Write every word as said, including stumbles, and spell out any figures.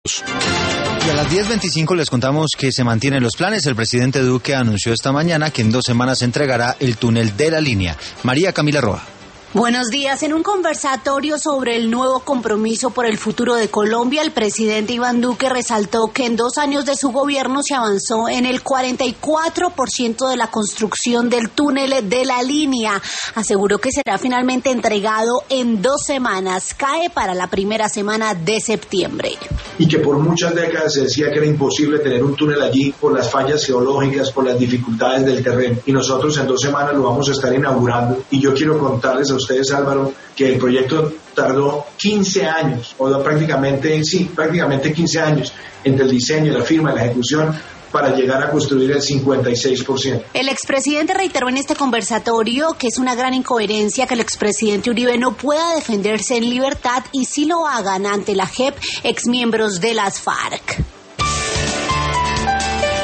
minutos. Y a las diez veinticinco les contamos que se mantienen los planes. El presidente Duque anunció esta mañana que en dos semanas entregará el túnel de la línea. María Camila Roa. Buenos días. En un conversatorio sobre el nuevo compromiso por el futuro de Colombia, el presidente Iván Duque resaltó que en dos años de su gobierno se avanzó en el cuarenta y cuatro por ciento de la construcción del túnel de la línea. Aseguró que será finalmente entregado en dos semanas. Cae para la primera semana de septiembre. Y que por muchas décadas se decía que era imposible tener un túnel allí por las fallas geológicas, por las dificultades del terreno. Y nosotros en dos semanas lo vamos a estar inaugurando. Y yo quiero contarles a ustedes, Álvaro, que el proyecto tardó quince años, o prácticamente, sí, prácticamente quince años, entre el diseño, la firma y la ejecución, para llegar a construir el cincuenta y seis por ciento. El expresidente reiteró en este conversatorio que es una gran incoherencia que el expresidente Uribe no pueda defenderse en libertad y sí lo hagan ante la J E P exmiembros de las FARC.